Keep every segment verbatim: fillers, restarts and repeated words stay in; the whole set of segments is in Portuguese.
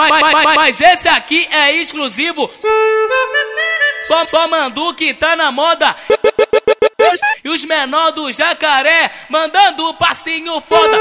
mas, mas esse aqui é exclusivo. Só, só Mandu que tá na moda. E os menor do Jacaré mandando o passinho foda.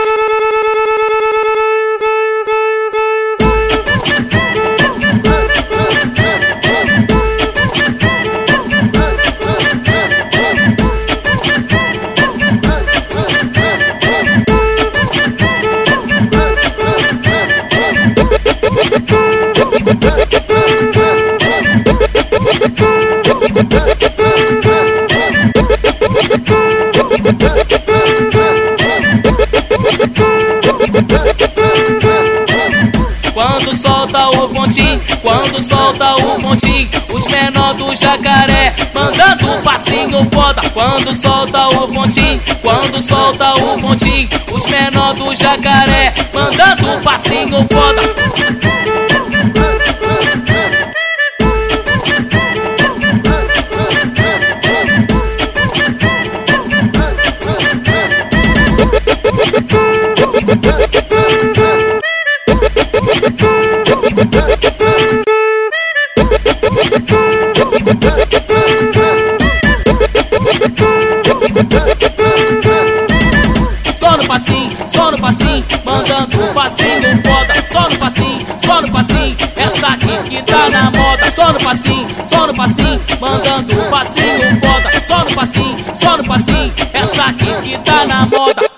Quando solta o pontinho, quando solta o pontinho, os menor do Jacaré mandando um passinho foda. Quando solta o pontinho, quando solta o pontinho, os menor do Jacaré mandando um passinho foda. Só no passinho, só no passinho, mandando um passinho foda. Só no passinho, só no passinho, essa aqui que tá na moda. Só no passinho, só no passinho, mandando um passinho foda. Só no passinho, só no passinho, essa aqui que tá na moda.